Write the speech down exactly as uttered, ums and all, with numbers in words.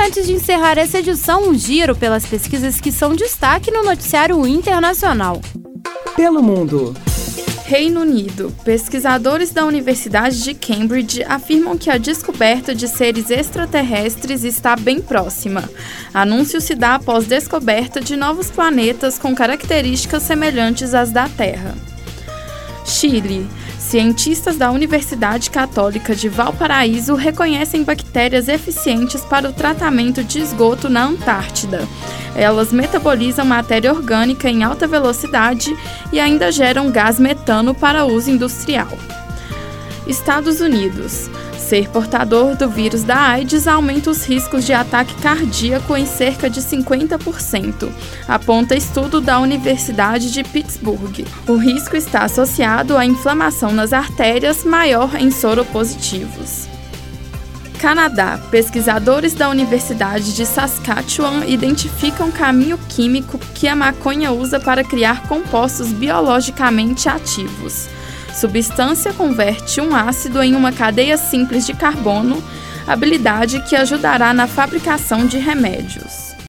antes de encerrar essa edição, um giro pelas pesquisas que são destaque no noticiário internacional. Pelo mundo. Reino Unido. Pesquisadores da Universidade de Cambridge afirmam que a descoberta de seres extraterrestres está bem próxima. Anúncio se dá após descoberta de novos planetas com características semelhantes às da Terra. Chile. Cientistas da Universidade Católica de Valparaíso reconhecem bactérias eficientes para o tratamento de esgoto na Antártida. Elas metabolizam matéria orgânica em alta velocidade e ainda geram gás metano para uso industrial. Estados Unidos. Ser portador do vírus da AIDS aumenta os riscos de ataque cardíaco em cerca de cinquenta por cento, aponta estudo da Universidade de Pittsburgh. O risco está associado à inflamação nas artérias maior em soropositivos. Canadá. Pesquisadores da Universidade de Saskatchewan identificam caminho químico que a maconha usa para criar compostos biologicamente ativos. Substância converte um ácido em uma cadeia simples de carbono, habilidade que ajudará na fabricação de remédios.